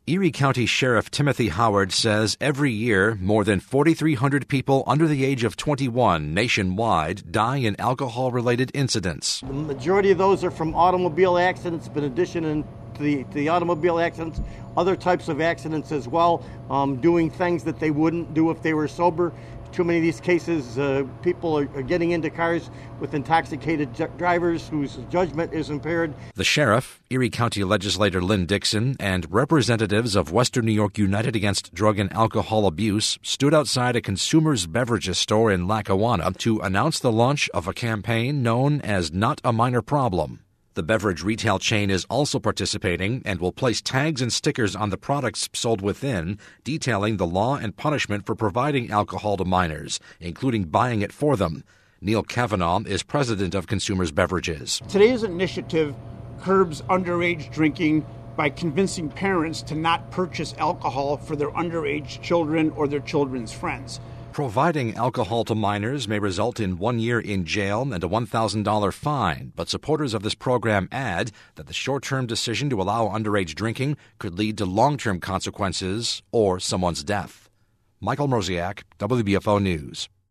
Erie County Sheriff Timothy Howard says every year more than 4,300 people under the age of 21 nationwide die in alcohol-related incidents. The majority of those are from automobile accidents, but in addition to the automobile accidents, other types of accidents as well, doing things that they wouldn't do if they were sober. Too many of these cases, people are getting into cars with intoxicated drivers whose judgment is impaired. The sheriff, Erie County Legislator Lynn Dixon, and representatives of Western New York United Against Drug and Alcohol Abuse stood outside a consumer's beverages store in Lackawanna to announce the launch of a campaign known as Not a Minor Problem. The beverage retail chain is also participating and will place tags and stickers on the products sold within, detailing the law and punishment for providing alcohol to minors, including buying it for them. Neil Kavanaugh is president of Consumers Beverages. Today's initiative curbs underage drinking by convincing parents to not purchase alcohol for their underage children or their children's friends. Providing alcohol to minors may result in 1 year in jail and a $1,000 fine, but supporters of this program add that the short-term decision to allow underage drinking could lead to long-term consequences or someone's death. Michael Mroziak, WBFO News.